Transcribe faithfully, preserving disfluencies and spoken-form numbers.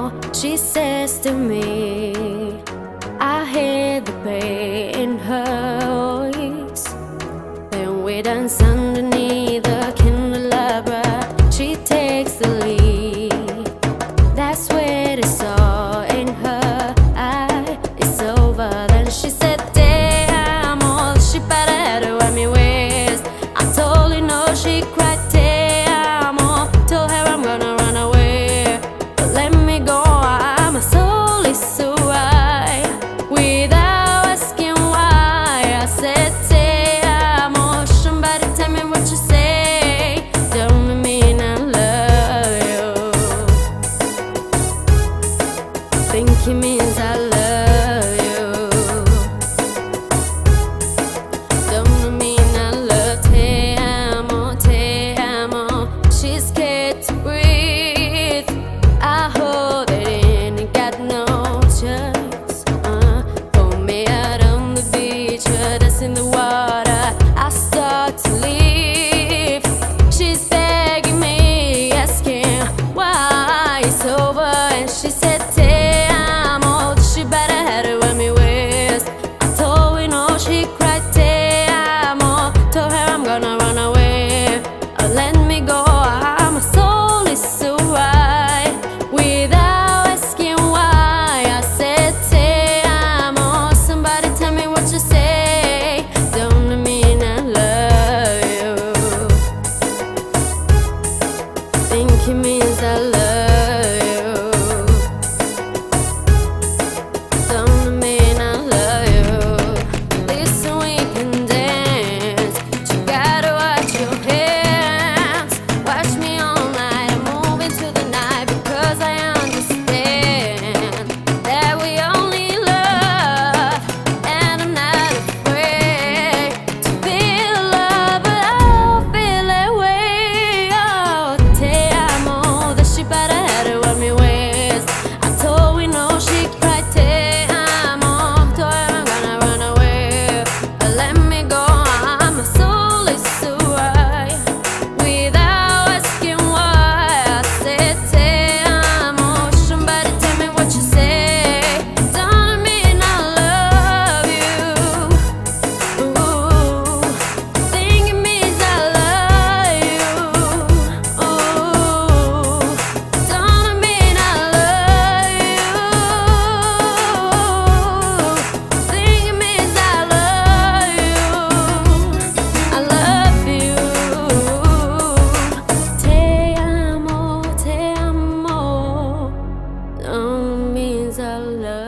she says to me. I hear the pain in her voice. Then we dance underneath the candelabra. She takes the lead. That's where it's all in her eye. It's over. Then she said, damn, all she better had to wear me waist. I totally know she cried, damn, all told her I'm gonna run away. But let me go, I'm a soul is so right. Without asking why, I said, damn, all somebody tell me what you say. Don't mean I love you. Think it means I love you. Don't mean I love. Te amo, te amo. She's scared to breathe. I hold it in and got no choice. Uh, pull me out on the beach, we're dancing in the water. I start to leave. She's begging me, asking why it's over, and she said, "Te amo." She better had it when me waist. I told her no, she cried, "Te amo." Told her I'm gonna run away. Oh, let me go. I'm a soul is so right. Without asking why, I said, "Te amo." Somebody tell me what you say. Don't mean I love you. Think it means I love you. Don't mean I love you. Listen, we can dance, but you gotta watch your hands. Watch me all night, I'm moving to the night, because I understand that we only love, and I'm not afraid to feel love, but I don't feel that way. Oh, te amo, that she better had it when me waist. I told we know she cried, te amo. Told her I'm gonna run away, but let me go. I'm a soul is so right. Without asking why, I said, te amo. Somebody tell me what you say. Don't mean I love you. Ooh, think it means I love you. Ooh, don't mean I love you. Think it means I love you. I love you. Te amo, te amo. Don't means I love